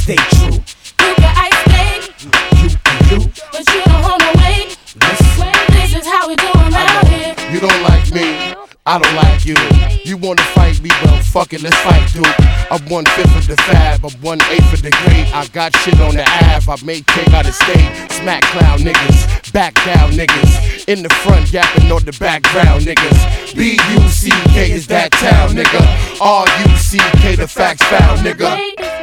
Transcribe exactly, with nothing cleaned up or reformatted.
stay true. You can ice skate, You and you. but you don't hold no weight. This is how we do around here. You don't like me, I don't like you. You wanna fight me, well fuck it, let's fight, dude. I'm one fifth of the fab, I'm one eighth of the grade. I got shit on the Ave, I made cake out of state. Smack clown niggas, back down niggas. In the front, yapping on the background niggas. B U C K is that town nigga. R U C K the facts found nigga.